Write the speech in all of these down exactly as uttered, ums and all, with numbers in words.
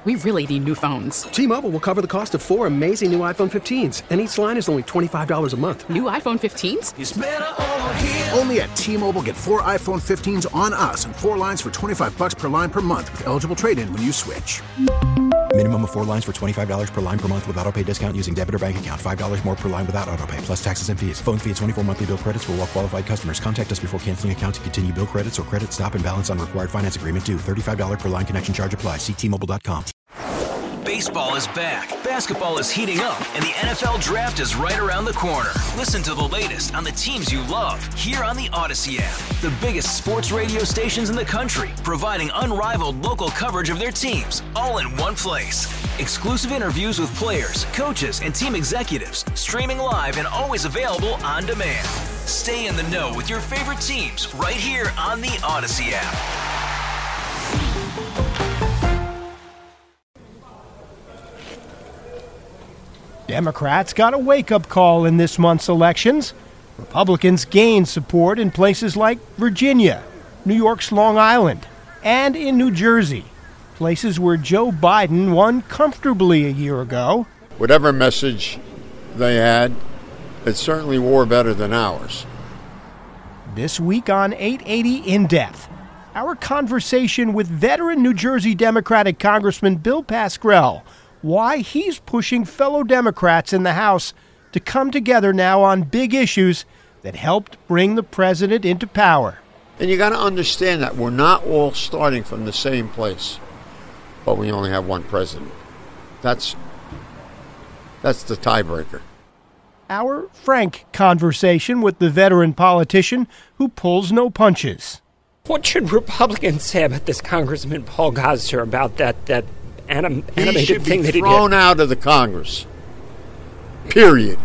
We really need new phones. T-Mobile will cover the cost of four amazing new iPhone fifteens, and each line is only twenty-five dollars a month. New iPhone fifteens? It's better over here. Only at T-Mobile, get four iPhone fifteens on us and four lines for twenty-five dollars per line per month with eligible trade-in when you switch. Minimum of four lines for twenty-five dollars per line per month with autopay discount using debit or bank account. five dollars more per line without autopay, plus taxes and fees. Phone fee at twenty-four monthly bill credits for well-qualified customers. Contact us before canceling account to continue bill credits or credit stop and balance on required finance agreement due. thirty-five dollars per line connection charge applies. See T Mobile dot com. Baseball is back, basketball is heating up, and the N F L Draft is right around the corner. Listen to the latest on the teams you love here on the Odyssey app. The biggest sports radio stations in the country, providing unrivaled local coverage of their teams, all in one place. Exclusive interviews with players, coaches, and team executives, streaming live and always available on demand. Stay in the know with your favorite teams right here on the Odyssey app. Democrats got a wake-up call in this month's elections. Republicans gained support in places like Virginia, New York's Long Island, and in New Jersey, places where Joe Biden won comfortably a year ago. Whatever message they had, it certainly wore better than ours. This week on eight eighty In Depth, our conversation with veteran New Jersey Democratic Congressman Bill Pascrell, why he's pushing fellow Democrats in the House to come together now on big issues that helped bring the president into power. And you got to understand that we're not all starting from the same place, but we only have one president. That's that's the tiebreaker. Our frank conversation with the veteran politician who pulls no punches. What should Republicans say about this Congressman Paul Gosar, about that that anim- animated thing that he did? He should be thrown out of the Congress. Period.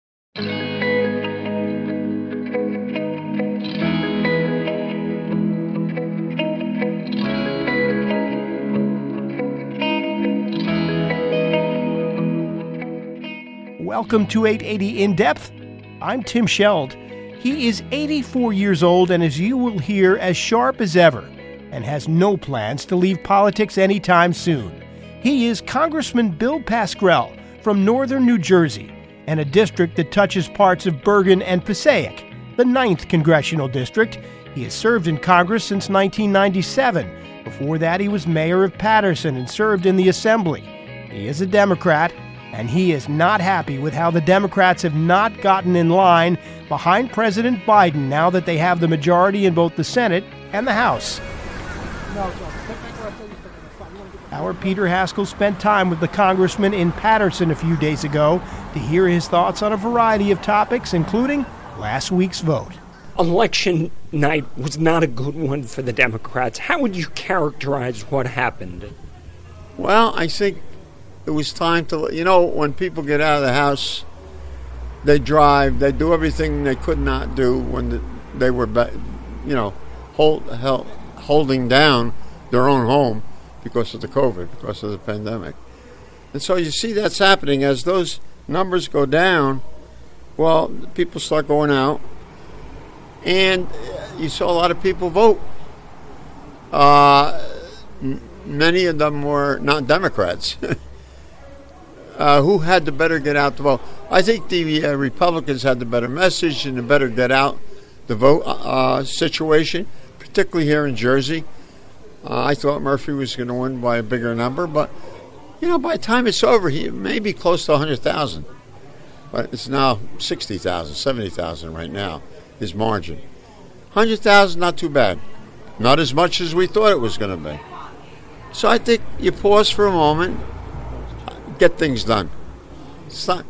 Welcome to eight eighty In Depth. I'm Tim Sheld. He is eighty-four years old and, as you will hear, as sharp as ever, and has no plans to leave politics anytime soon. He is Congressman Bill Pascrell from northern New Jersey, and a district that touches parts of Bergen and Passaic, the ninth Congressional District. He has served in Congress since nineteen ninety-seven. Before that, he was mayor of Patterson and served in the Assembly. He is a Democrat, and he is not happy with how the Democrats have not gotten in line behind President Biden now that they have the majority in both the Senate and the House. Our Peter Haskell spent time with the congressman in Patterson a few days ago to hear his thoughts on a variety of topics, including last week's vote. Election night was not a good one for the Democrats. How would you characterize what happened? Well, I think it was time to, you know, when people get out of the house, they drive, they do everything they could not do when the, they were, you know, hold, held, holding down their own home because of the COVID, because of the pandemic. And so you see that's happening. As those numbers go down, well, people start going out, and you saw a lot of people vote. Uh, m- many of them were not Democrats. Uh, who had to better get out to vote? I think the uh, Republicans had the better message and the better get out the vote uh, situation, particularly here in Jersey. Uh, I thought Murphy was going to win by a bigger number, but, you know, by the time it's over, he may be close to one hundred thousand. But it's now sixty thousand, seventy thousand right now, his margin. one hundred thousand, not too bad. Not as much as we thought it was going to be. So I think you pause for a moment, get things done. It's not,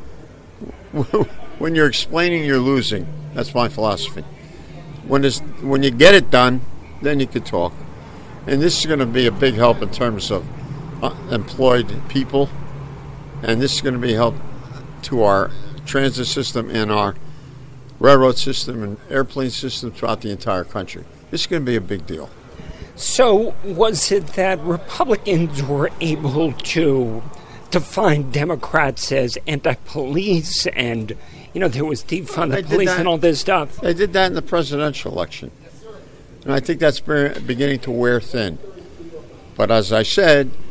when you're explaining, you're losing. That's my philosophy. When it's, when you get it done, then you can talk. And this is going to be a big help in terms of uh, employed people. And this is going to be help to our transit system and our railroad system and airplane system throughout the entire country. This is going to be a big deal. So was it that Republicans were able to define Democrats as anti-police and, you know, there was defund the police and all this stuff? They did that in the presidential election. And I think that's beginning to wear thin. But as I said,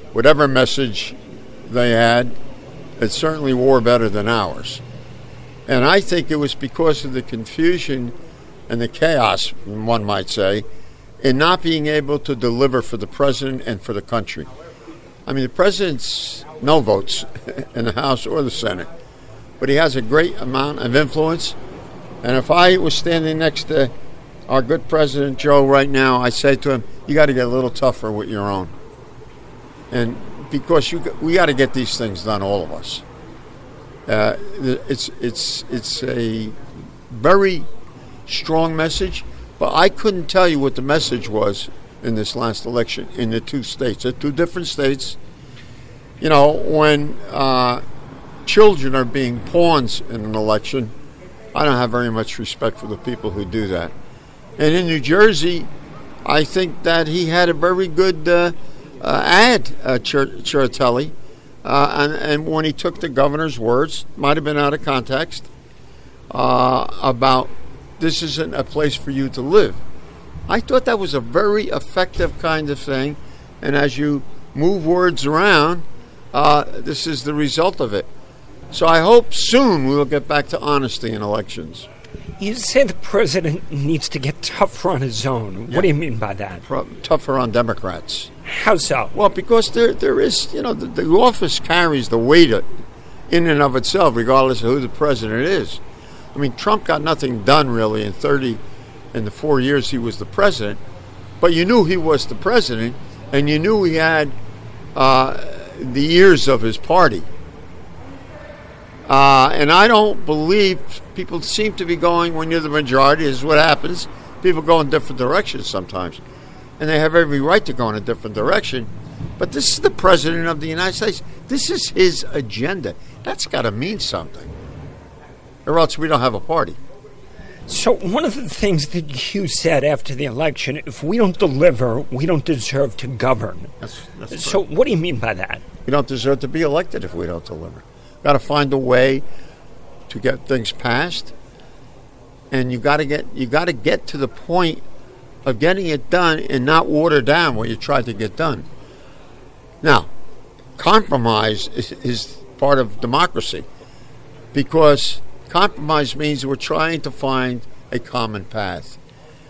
whatever message they had, it certainly wore better than ours. And I think it was because of the confusion and the chaos, one might say, in not being able to deliver for the president and for the country. I mean, the president's no votes in the House or the Senate, but he has a great amount of influence. And if I was standing next to our good President Joe right now, I say to him, you got to get a little tougher with your own. And because you, we got to get these things done, all of us. Uh, it's it's it's a very strong message, but I couldn't tell you what the message was in this last election in the two states. They're two different states. You know, when uh, children are being pawns in an election, I don't have very much respect for the people who do that. And in New Jersey, I think that he had a very good uh, uh, ad, uh, Chir- Chiratelli. Uh, and, and when he took the governor's words, might have been out of context, uh, about this isn't a place for you to live. I thought that was a very effective kind of thing. And as you move words around, uh, this is the result of it. So I hope soon we will get back to honesty in elections. You say the president needs to get tougher on his own. Yeah. What do you mean by that? Pro- tougher on Democrats. How so? Well, because there there is, you know, the, the office carries the weight in and of itself, regardless of who the president is. I mean, Trump got nothing done really in thirty, in the four years he was the president, but you knew he was the president, and you knew he had uh, the ears of his party. Uh, and I don't believe people seem to be going, when you're the majority, this is what happens. People go in different directions sometimes. And they have every right to go in a different direction. But this is the president of the United States. This is his agenda. That's got to mean something. Or else we don't have a party. So one of the things that you said after the election, if we don't deliver, we don't deserve to govern. That's, that's so what do you mean by that? We don't deserve to be elected if we don't deliver. Got to find a way to get things passed, and you got to get you got to get to the point of getting it done and not water down what you tried to get done. Now, compromise is, is part of democracy, because compromise means we're trying to find a common path.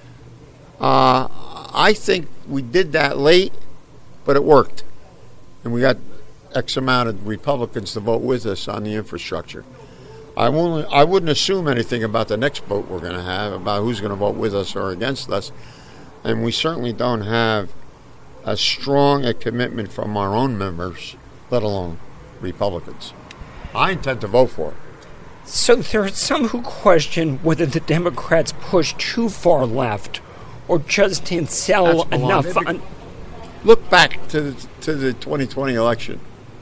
Uh, I think we did that late, but it worked, and we got X amount of Republicans to vote with us on the infrastructure. I won't. I wouldn't assume anything about the next vote we're going to have, about who's going to vote with us or against us. And we certainly don't have as strong a commitment from our own members, let alone Republicans. I intend to vote for it. So there are some who question whether the Democrats push too far left or just didn't sell enough. On- Look back to the, to the twenty twenty election.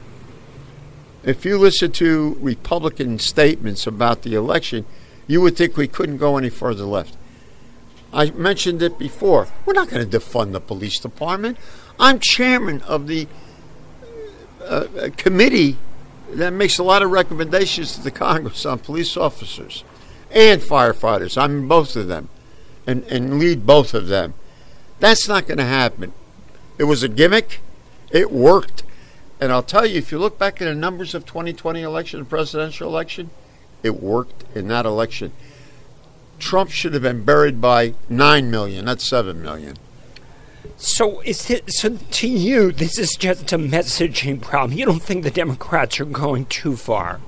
If you listen to Republican statements about the election, you would think we couldn't go any further left. I mentioned it before. We're not going to defund the police department. I'm chairman of the uh, committee that makes a lot of recommendations to the Congress on police officers and firefighters. I'm in both of them and, and lead both of them. That's not going to happen. It was a gimmick. It worked. And I'll tell you, if you look back at the numbers of twenty twenty election, the presidential election, it worked in that election. Trump should have been buried by nine million, not seven million. So is it, so to you, this is just a messaging problem. You don't think the Democrats are going too far?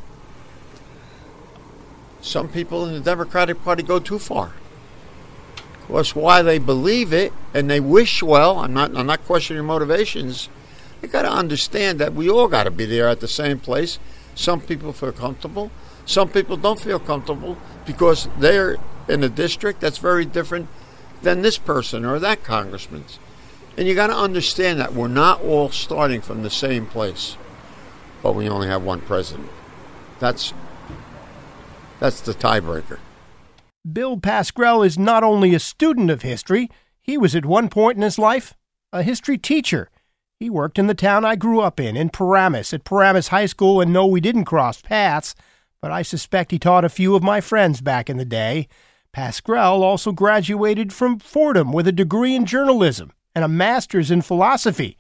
Some people in the Democratic Party go too far. Of course, why they believe it and they wish well, I'm not I'm not questioning motivations. You got to understand that we all got to be there at the same place. Some people feel comfortable. Some people don't feel comfortable because they're in a district that's very different than this person or that congressman's. And you got to understand that we're not all starting from the same place, but we only have one president. That's that's the tiebreaker. Bill Pascrell is not only a student of history, he was at one point in his life a history teacher. He worked in the town I grew up in, in Paramus, at Paramus High School, and no, we didn't cross paths, but I suspect he taught a few of my friends back in the day. Pascrell also graduated from Fordham with a degree in journalism and a master's in philosophy.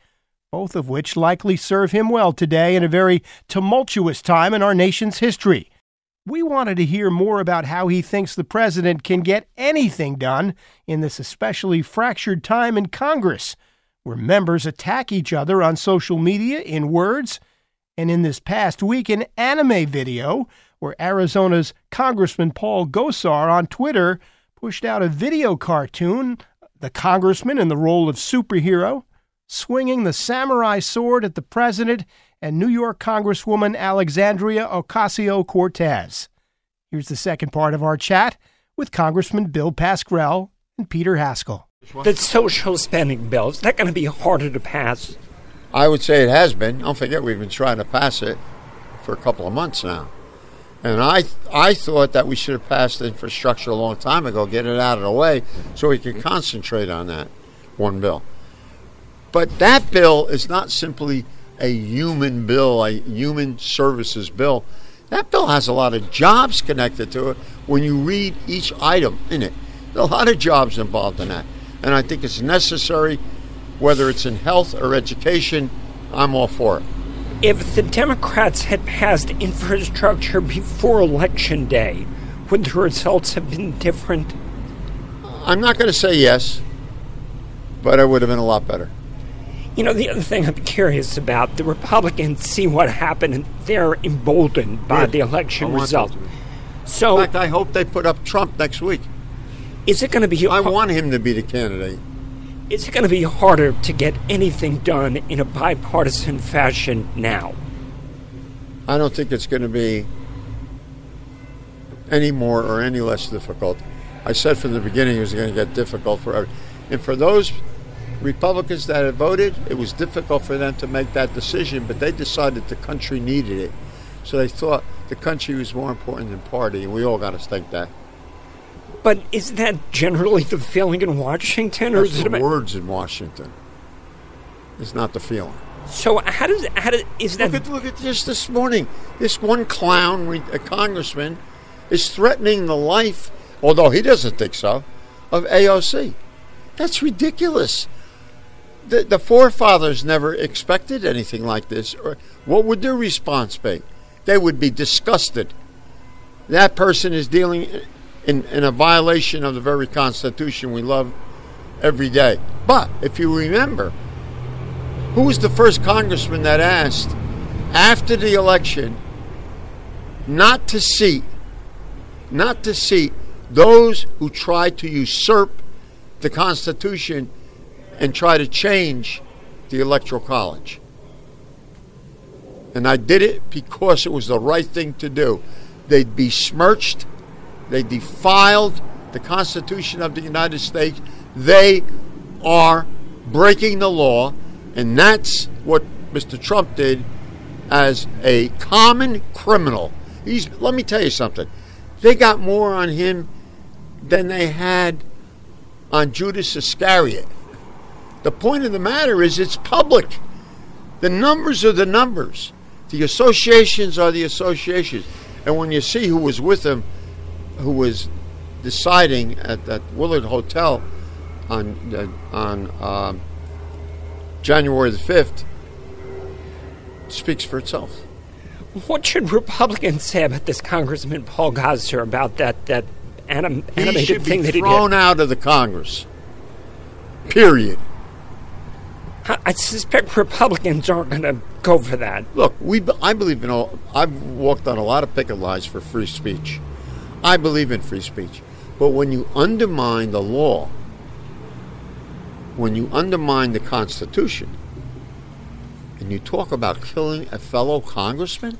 both of which likely serve him well today in a very tumultuous time in our nation's history. We wanted to hear more about how he thinks the president can get anything done in this especially fractured time in Congress, where members attack each other on social media in words, and in this past week an anime video where Arizona's Congressman Paul Gosar on Twitter pushed out a video cartoon, the congressman in the role of superhero, swinging the samurai sword at the president and New York Congresswoman Alexandria Ocasio-Cortez. Here's the second part of our chat with Congressman Bill Pascrell and Peter Haskell. The social spending bill, is that going to be harder to pass? I would say it has been. Don't forget, we've been trying to pass it for a couple of months now. And I I thought that we should have passed infrastructure a long time ago, get it out of the way, so we could concentrate on that one bill. But that bill is not simply a human bill, a human services bill. That bill has a lot of jobs connected to it when you read each item in it. There are a lot of jobs involved in that. And I think it's necessary, whether it's in health or education, I'm all for it. If the Democrats had passed infrastructure before Election Day, would the results have been different? I'm not going to say yes, but it would have been a lot better. You know, the other thing I'm curious about, the Republicans see what happened and they're emboldened by yeah, the election result. So, in fact, I hope they put up Trump next week. Is it going to be... I want him to be the candidate. Is it going to be harder to get anything done in a bipartisan fashion now? I don't think it's going to be any more or any less difficult. I said from the beginning it was going to get difficult for everyone. And for those Republicans that had voted, it was difficult for them to make that decision, but they decided the country needed it. So they thought the country was more important than party, and we all got to think that. But is that generally the feeling in Washington? Or That's is the it words in Washington. It's not the feeling. So how does how does is that? Look at look at just this morning. This one clown, a congressman, is threatening the life, although he doesn't think so, of A O C. That's ridiculous. The, the forefathers never expected anything like this. Or what would their response be? They would be disgusted. That person is dealing in, in a violation of the very Constitution we love every day. But if you remember, who was the first congressman that asked, after the election, not to seat, not to seat those who tried to usurp the Constitution and try to change the Electoral College? And I did it because it was the right thing to do. They besmirched, they defiled the Constitution of the United States. They are breaking the law, and that's what Mister Trump did as a common criminal. He's, let me tell you something. They got more on him than they had on Judas Iscariot. The point of the matter is it's public. The numbers are the numbers. The associations are the associations. And when you see who was with him, who was deciding at that Willard Hotel on uh, on uh, January the fifth, it speaks for itself. What should Republicans say about this Congressman Paul Gosar, about that that anim- animated thing that he did? He should be thrown out of the Congress. Period. I suspect Republicans aren't going to go for that. Look, we I believe in all. I've walked on a lot of picket lines for free speech. I believe in free speech. But when you undermine the law, when you undermine the Constitution, and you talk about killing a fellow congressman,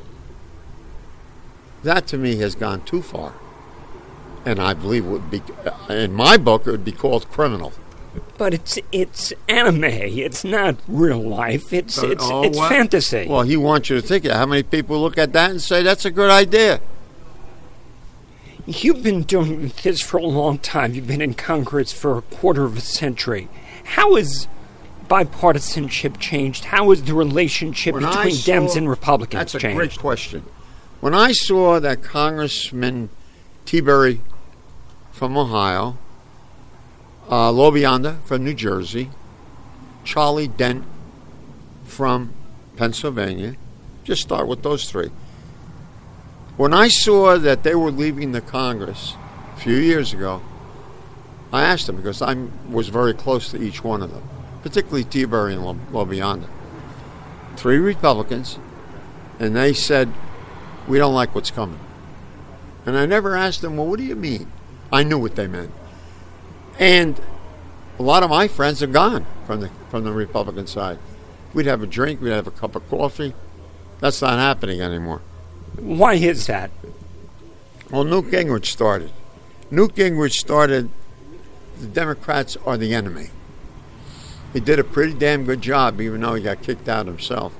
that to me has gone too far. And I believe it would be, in my book, it would be called criminal. But it's it's anime. It's not real life. It's it's oh, it's what? fantasy. Well, he wants you to think it. How many people look at that and say that's a good idea? You've been doing this for a long time. You've been in Congress for a quarter of a century. How has bipartisanship changed? How has the relationship when between saw, Dems and Republicans that's a changed? Great question. When I saw that Congressman Tiberi from Ohio, uh, LoBionda from New Jersey, Charlie Dent from Pennsylvania. Just start with those three. When I saw that they were leaving the Congress a few years ago, I asked them, because I was very close to each one of them, particularly Tiberi and LaBianca. Three Republicans, and they said, we don't like what's coming. And I never asked them, well, what do you mean? I knew what they meant. And a lot of my friends are gone from the from the Republican side. We'd have a drink, we'd have a cup of coffee. That's not happening anymore. Why is that? Well, Newt Gingrich started. Newt Gingrich started, the Democrats are the enemy. He did a pretty damn good job, even though he got kicked out himself.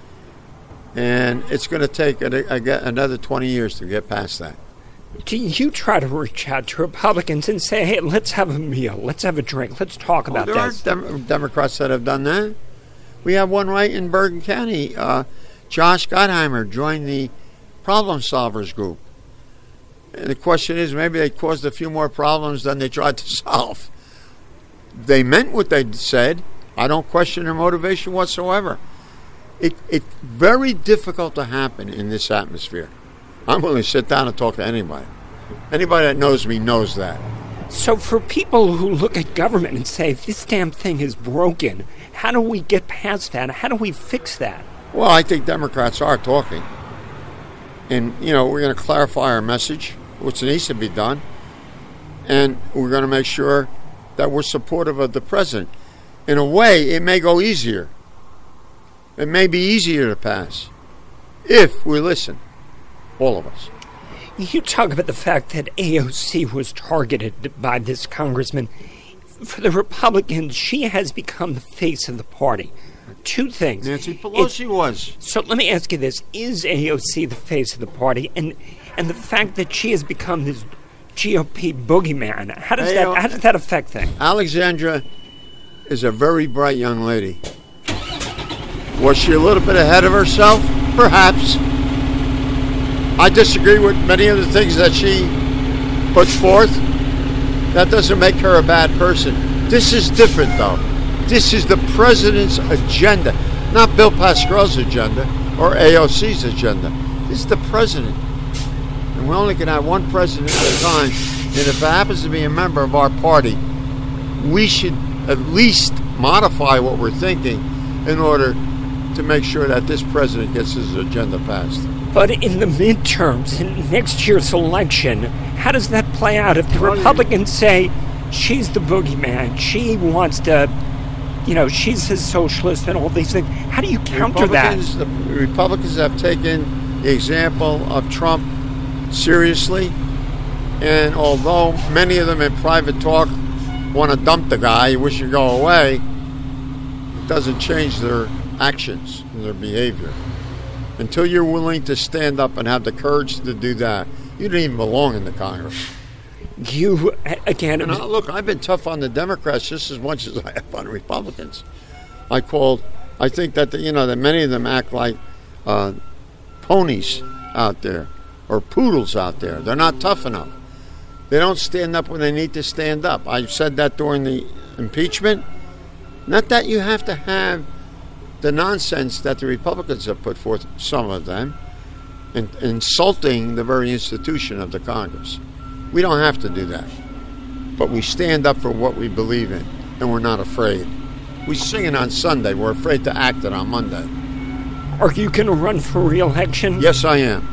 And it's going to take a, a, another twenty years to get past that. Do you try to reach out to Republicans and say, hey, let's have a meal, let's have a drink, let's talk about well, there this? There are Dem- Democrats that have done that. We have one right in Bergen County. Uh, Josh Gottheimer joined the Problem Solvers group. And the question is, maybe they caused a few more problems than they tried to solve. They meant what they said. I don't question their motivation whatsoever. It, it's very difficult to happen in this atmosphere. I'm willing to sit down and talk to anybody. Anybody that knows me knows that. So for people who look at government and say, this damn thing is broken, how do we get past that? How do we fix that? Well, I think Democrats are talking. And, you know, we're going to clarify our message, which needs to be done. And we're going to make sure that we're supportive of the president. In a way, it may go easier. It may be easier to pass if we listen, all of us. You talk about the fact that A O C was targeted by this congressman. For the Republicans, she has become the face of the party. Two things. Nancy Pelosi it, was. So let me ask you this. Is A O C the face of the party? And and the fact that she has become this G O P boogeyman, how does, that, how does that affect things? Alexandra is a very bright young lady. Was she a little bit ahead of herself? Perhaps. I disagree with many of the things that she puts forth. That doesn't make her a bad person. This is different, though. This is the president's agenda, not Bill Pascrell's agenda or A O C's agenda. This is the president. And we only can have one president at a time. And if it happens to be a member of our party, we should at least modify what we're thinking in order to make sure that this president gets his agenda passed. But in the midterms, in next year's election, how does that play out? If the Republicans say she's the boogeyman, she wants to, you know, she's a socialist and all these things, how do you counter that? The Republicans have taken the example of Trump seriously, and although many of them in private talk want to dump the guy, wish he'd go away, it doesn't change their actions and their behavior. Until you're willing to stand up and have the courage to do that, you don't even belong in the Congress. You, again... And I, look, I've been tough on the Democrats just as much as I have on Republicans. I called, I think that, the, you know, that many of them act like uh, ponies out there or poodles out there. They're not tough enough. They don't stand up when they need to stand up. I said that during the impeachment. Not that you have to have the nonsense that the Republicans have put forth, some of them, in, insulting the very institution of the Congress. We don't have to do that. But we stand up for what we believe in, and we're not afraid. We sing it on Sunday. We're afraid to act it on Monday. Are you going to run for re-election? Yes, I am.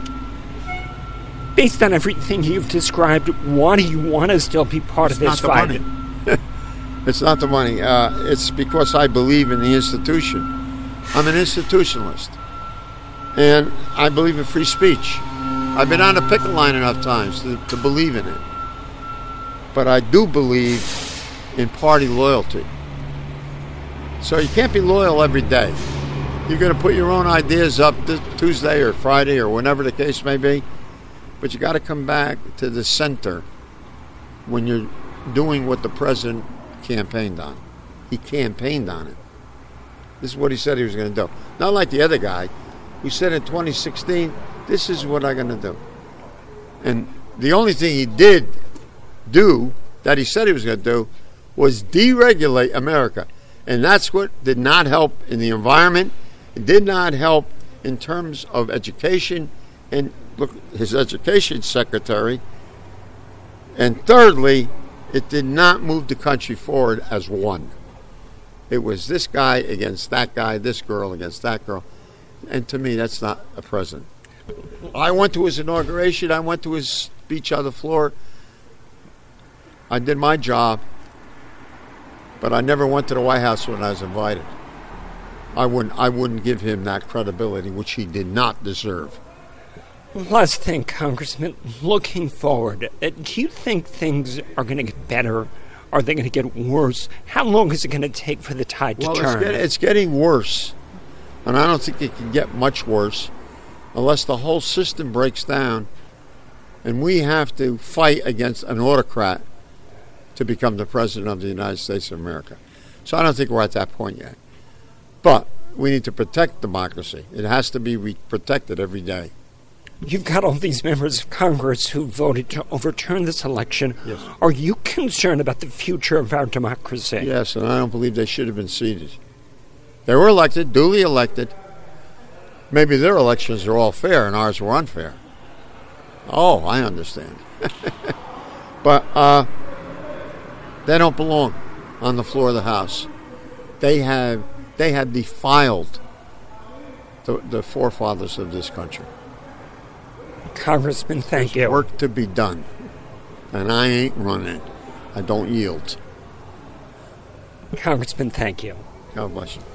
Based on everything you've described, why do you want to still be part it's of this fight? Not the money. It's not the money. Uh, it's because I believe in the institution. I'm an institutionalist. And I believe in free speech. I've been on the picket line enough times to, to believe in it. But I do believe in party loyalty. So you can't be loyal every day. You're going to put your own ideas up this Tuesday or Friday or whenever the case may be. But you got to come back to the center when you're doing what the president campaigned on. He campaigned on it. This is what he said he was going to do. Not like the other guy who said in twenty sixteen, this is what I'm going to do. And the only thing he did do that he said he was going to do was deregulate America. And that's what did not help in the environment It did not help in terms of education, and look, his education secretary. And thirdly, it did not move the country forward as one. It was this guy against that guy, this girl against that girl. And to me, that's not a president. I went to his inauguration. I went to his speech on the floor. I did my job. But I never went to the White House when I was invited. I wouldn't, I wouldn't give him that credibility, which he did not deserve. Last thing, Congressman, looking forward, uh, do you think things are going to get better? Are they going to get worse? How long is it going to take for the tide well, to turn? It's, get, it's getting worse. And I don't think it can get much worse unless the whole system breaks down and we have to fight against an autocrat to become the president of the United States of America. So I don't think we're at that point yet. But we need to protect democracy. It has to be re- protected every day. You've got all these members of Congress who voted to overturn this election. Yes. Are you concerned about the future of our democracy? Yes, and I don't believe they should have been seated. They were elected, duly elected. Maybe their elections are all fair and ours were unfair. Oh, I understand. But uh, they don't belong on the floor of the House. They have they have defiled the, the forefathers of this country. Congressman, thank There's you. Work to be done. And I ain't running. I don't yield. Congressman, thank you. God bless you.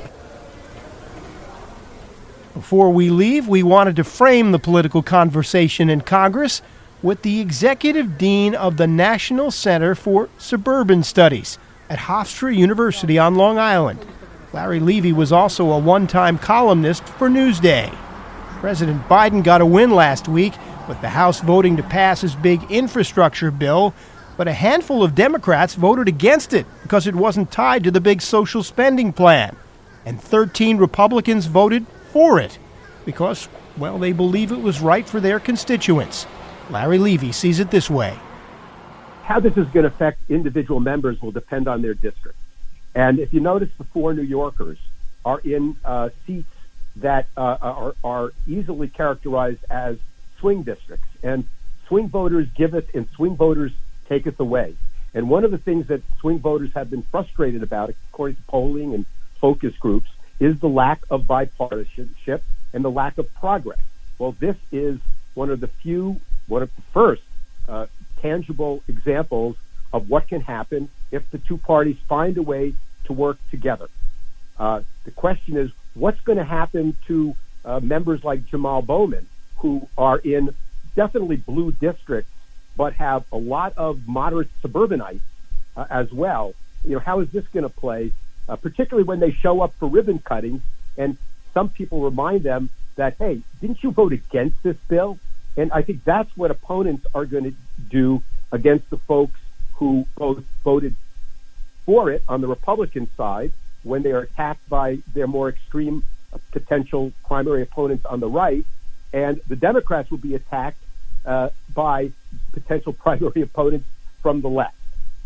Before we leave, we wanted to frame the political conversation in Congress with the executive dean of the National Center for Suburban Studies at Hofstra University on Long Island. Larry Levy was also a one-time columnist for Newsday. President Biden got a win last week with the House voting to pass his big infrastructure bill, but a handful of Democrats voted against it because it wasn't tied to the big social spending plan. And thirteen Republicans voted for it because, well, they believe it was right for their constituents. Larry Levy sees it this way. How this is going to affect individual members will depend on their district. And if you notice, the four New Yorkers are in uh, seats that uh, are, are easily characterized as swing districts. And swing voters giveth and swing voters taketh away. And one of the things that swing voters have been frustrated about, according to polling and focus groups, is the lack of bipartisanship and the lack of progress. Well, this is one of the few, one of the first uh, tangible examples of what can happen if the two parties find a way to work together. Uh, the question is, what's going to happen to uh, members like Jamal Bowman, who are in definitely blue districts, but have a lot of moderate suburbanites uh, as well? You know, how is this going to play, uh, particularly when they show up for ribbon cuttings, and some people remind them that, hey, didn't you vote against this bill? And I think that's what opponents are going to do against the folks who both voted for it on the Republican side when they are attacked by their more extreme uh, potential primary opponents on the right, and the Democrats will be attacked uh, by potential primary opponents from the left.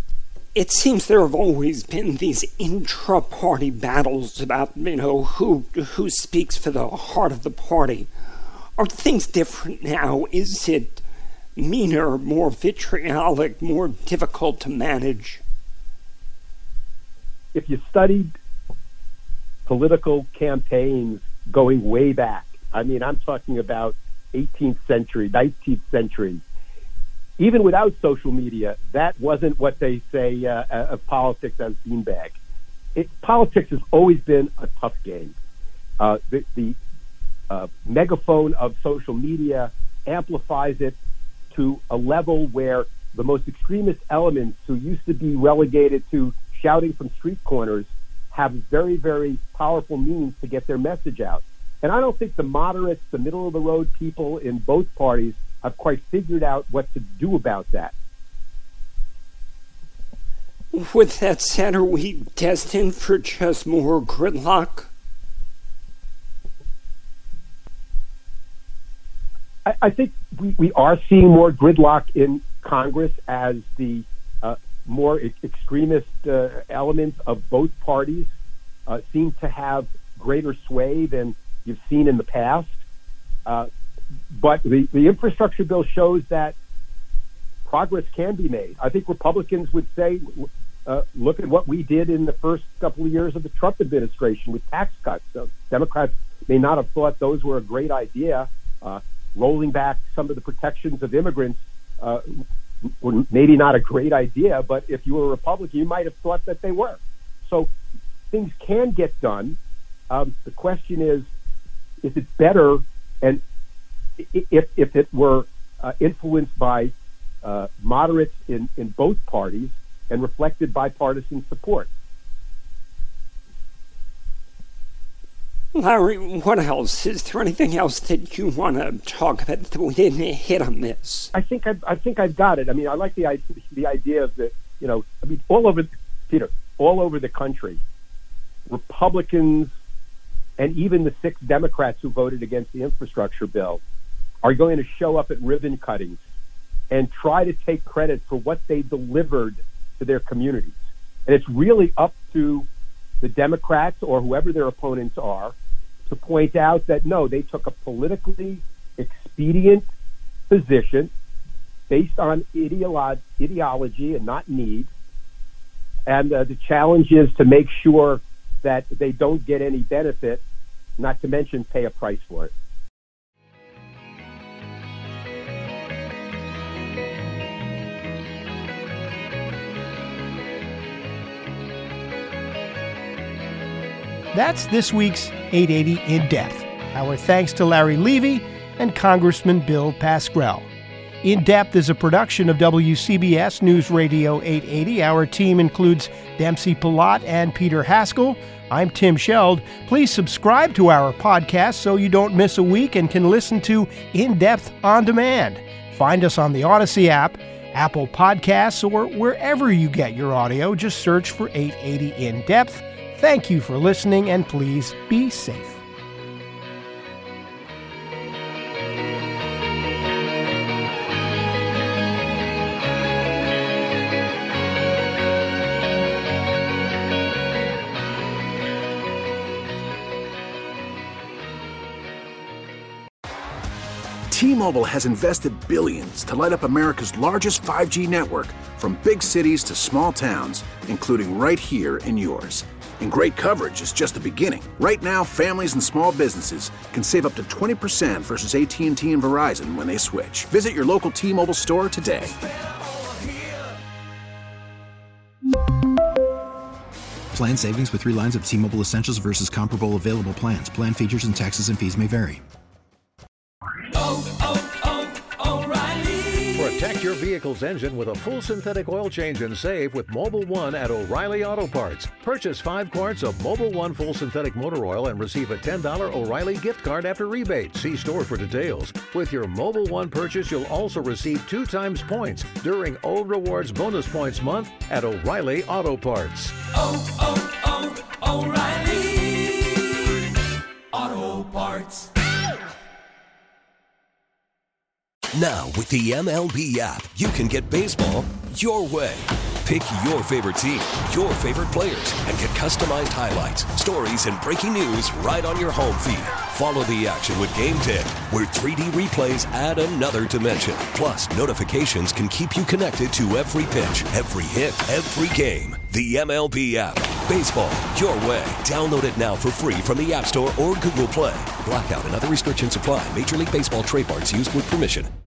It seems there have always been these intra-party battles about, you know, who who speaks for the heart of the party. Are things different now? Is it meaner, more vitriolic, more difficult to manage? If you studied political campaigns going way back, I mean, I'm talking about eighteenth century, nineteenth century, even without social media, that wasn't what they say uh, of politics as beanbag. It, politics has always been a tough game. Uh, the the uh, megaphone of social media amplifies it to a level where the most extremist elements who used to be relegated to shouting from street corners have very, very powerful means to get their message out. And I don't think the moderates, the middle-of-the-road people in both parties have quite figured out what to do about that. With that said, are we destined for just more gridlock? I, I think we, we are seeing more gridlock in Congress as the uh, more e- extremist uh, elements of both parties uh, seem to have greater sway than you've seen in the past. Uh, but the, the infrastructure bill shows that progress can be made. I think Republicans would say, uh, look at what we did in the first couple of years of the Trump administration with tax cuts. So Democrats may not have thought those were a great idea. Uh, rolling back some of the protections of immigrants uh, were maybe not a great idea, but if you were a Republican, you might have thought that they were. So things can get done. Um, the question is, is it better, and if, if it were uh, influenced by uh, moderates in, in both parties and reflected bipartisan support? Larry, what else? Is there anything else that you want to talk about that we didn't hit on this? I think I've, I think I've got it. I mean, I like the the idea of the, you know, I mean, all over, Peter, all over the country, Republicans and even the six Democrats who voted against the infrastructure bill are going to show up at ribbon cuttings and try to take credit for what they delivered to their communities. And it's really up to the Democrats or whoever their opponents are to point out that, no, they took a politically expedient position based on ideolo- ideology and not need. And uh, the challenge is to make sure that they don't get any benefit, not to mention pay a price for it. That's this week's eight eighty In Depth. Our thanks to Larry Levy and Congressman Bill Pascrell. In Depth is a production of W C B S News Radio eight eighty. Our team includes Dempsey Palat and Peter Haskell. I'm Tim Sheld. Please subscribe to our podcast so you don't miss a week and can listen to In Depth on demand. Find us on the Odyssey app, Apple Podcasts, or wherever you get your audio. Just search for eight eighty In Depth. Thank you for listening, and please be safe. T-Mobile has invested billions to light up America's largest five G network, from big cities to small towns, including right here in yours. And great coverage is just the beginning. Right now, families and small businesses can save up to twenty percent versus A T and T and Verizon when they switch. Visit your local T-Mobile store today. Plan savings with three lines of T-Mobile Essentials versus comparable available plans. Plan features and taxes and fees may vary. Oh, oh, oh, O'Reilly. Protect your vehicle's engine with a full synthetic oil change and save with Mobil one at O'Reilly Auto Parts. Purchase five quarts of Mobil one full synthetic motor oil and receive a ten dollars O'Reilly gift card after rebate. See store for details. With your Mobil one purchase, you'll also receive two times points during O Rewards Bonus Points Month at O'Reilly Auto Parts. Oh, oh, oh, O'Reilly Auto Parts. Now, with the M L B app, you can get baseball your way. Pick your favorite team, your favorite players, and get customized highlights, stories, and breaking news right on your home feed. Follow the action with Game ten, where three D replays add another dimension. Plus, notifications can keep you connected to every pitch, every hit, every game. The M L B app. Baseball your way. Download it now for free from the App Store or Google Play. Blackout and other restrictions apply. Major League Baseball trademarks used with permission.